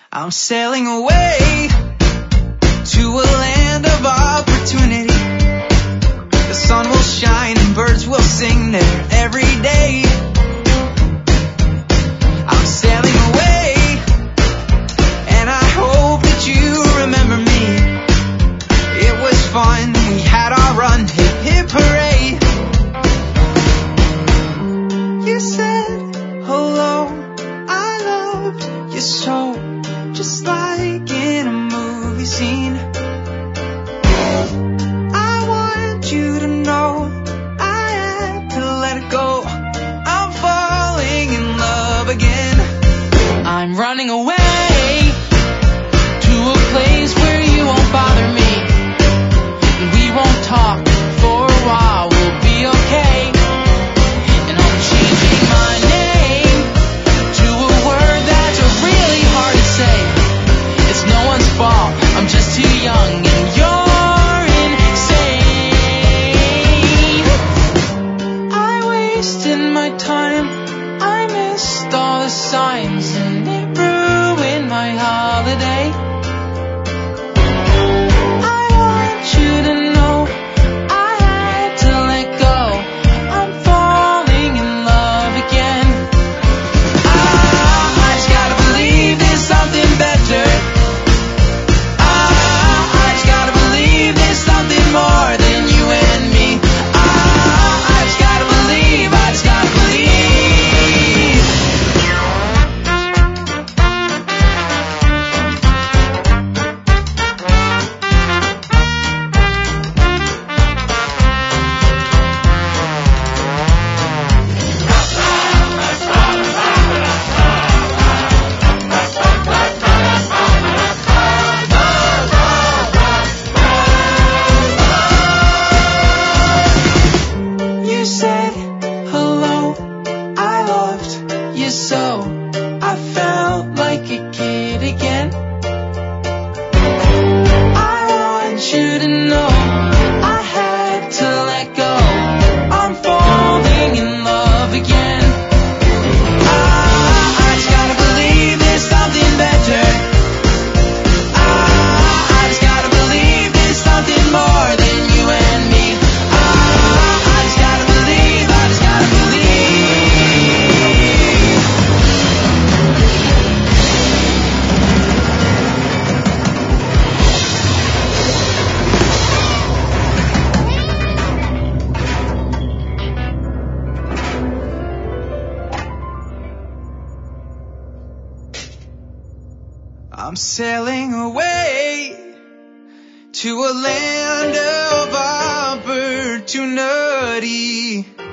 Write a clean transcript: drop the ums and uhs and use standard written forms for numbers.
I'm sailing away to a land of opportunity. The sun will shine and birds will sing there every day. I'm sailing away, and I hope that you remember me. It was fun, we had our run, hip hip hooray. You said hello, I loved you so, just like in a movie scene. I want you to know I had to let it go. I'm falling in love again. I'm running away to a place where you won't bother me, and we won't talk for a while, we'll be okay. And I'm changing my name to a word that's really hard to say. It's no one's fault, I'm just too young and you're insane. I wasted my time, I missed all the signs, and it ruined my holiday. I want you to know I had to let go. I'm falling in love again. I just gotta believe there's something better. I just gotta believe there's something more than you and me. I just gotta believe, I just gotta believe. You said hello, I loved you so, I felt like a kid again. I want you to know I had to let go. I'm falling in love again. I just gotta believe there's something better. I just gotta believe there's something more than you and me. I just gotta believe, I just gotta believe. I'm sailing away to a land of opportunity.